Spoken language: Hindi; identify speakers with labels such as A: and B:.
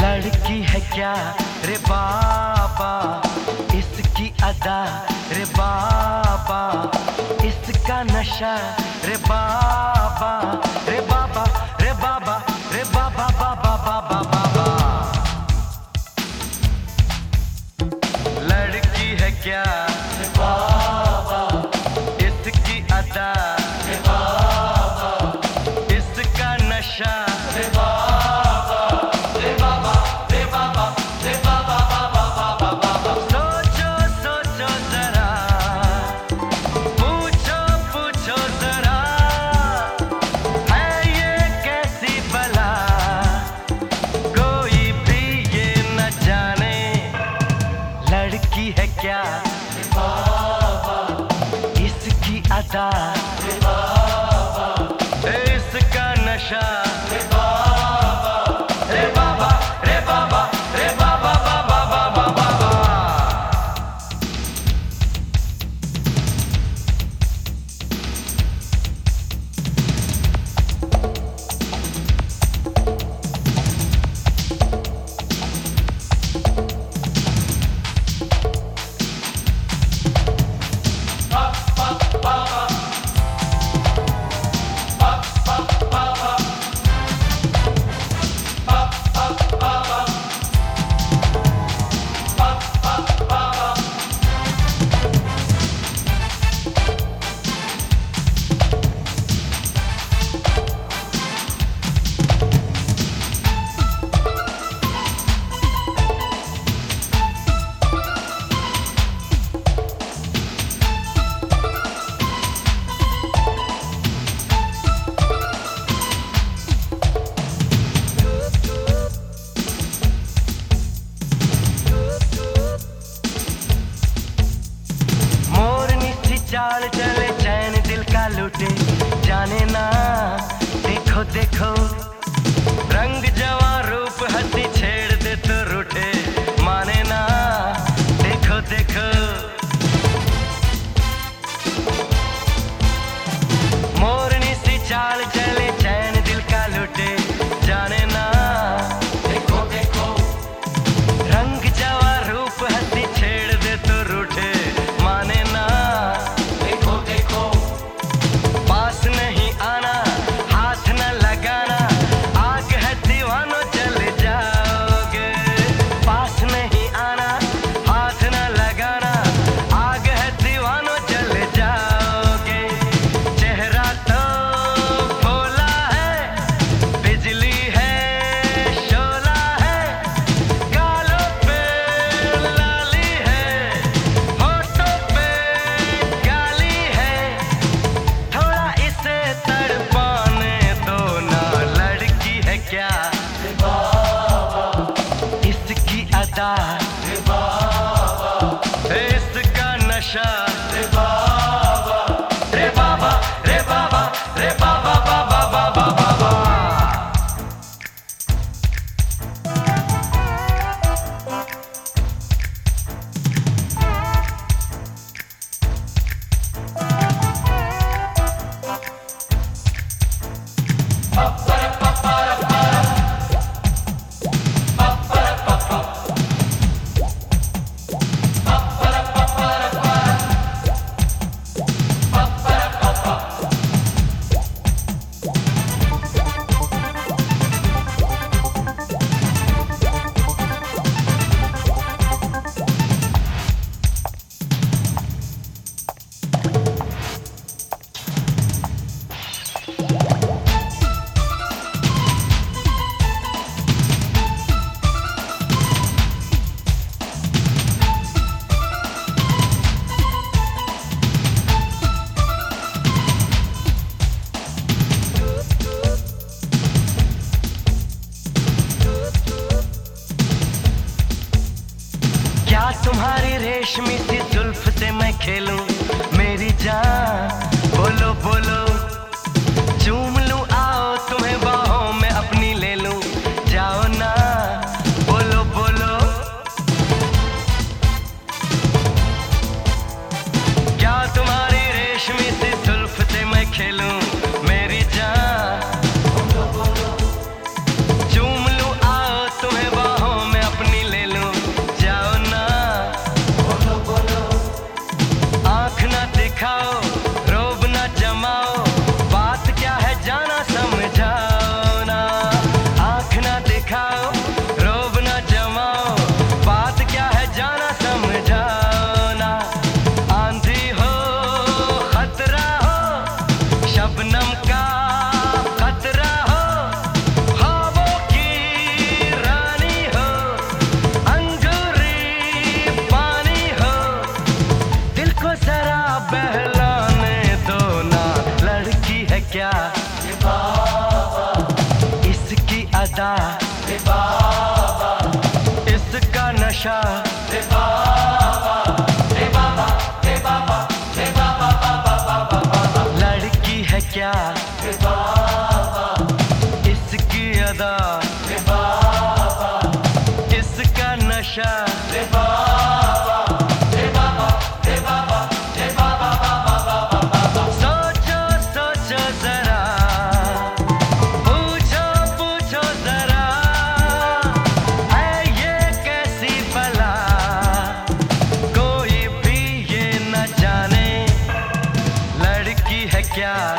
A: लड़की है क्या रे बाबा, इसकी अदा रे बाबा, इसका नशा रे बाबा, रे बाबा रे बाबा रे बाबा बाबा बाबा बाबा। लड़की है क्या रे बाबा, इसकी अदा रे बाबा, इसका नशा रे बाबा, रे बाबा रे बाबा रे बाबा बाबा बाबा बाबा। सोचो सोचो जरा, पूछो पूछो जरा, है ये कैसी बला, कोई भी ये न जाने। लड़की है क्या रे बाबा, इसकी अदा रे बाबा, इसका नशा रे बाबा, रे बाबा रे बाबा रे बाबा बाबा बाबा बाबा। चाल चले चैन दिल का लूटे, जाने ना देखो देखो, रंग जवा रूप हंसी छेड़ दे तो रूठे, माने ना देखो देखो। मोरनी सी चाल चले चैन दिल का लूटे, जाने ना देखो देखो, रंग जवा रूप हंसी छेड़ दे तो रूठे, माने ना पास नहीं आना, हाथ न लगाना, आग है दीवानो चल जाओगे। पास नहीं आना, हाथ न लगाना, आग है दीवानो चल जाओगे। चेहरा तो भोला है, बिजली है शोला है, गालों पे लाली है, होठों पे गाली है, थोड़ा इसे तड़पाने दो ना। लड़की है क्या रे बाबा, इसकी अदा रे बाबा, इसका नशा रे बाबा, रे बाबा रे बाबा रे बाबा बाबा बाबा बाबा। क्या तुम्हारी रेशमी सी जुल्फ से मैं खेलूं मेरी जान, बोलो बोलो, चूम लूं आओ तुम्हें बाहों में अपनी ले लूं, जाओ ना बोलो बोलो। क्या तुम्हारी रेशमी सी जुल्फ से मैं खेलूं मेरी जान, बोलो बोलो, चूम लूं आओ तुम्हें बाहों अदा, इसका नशा, लड़की है क्या इसकी अदा, इसका नशा, सोचो सोचो जरा, पूछो पूछो जरा, है ये कैसी बला, कोई भी ये न जाने लड़की है क्या।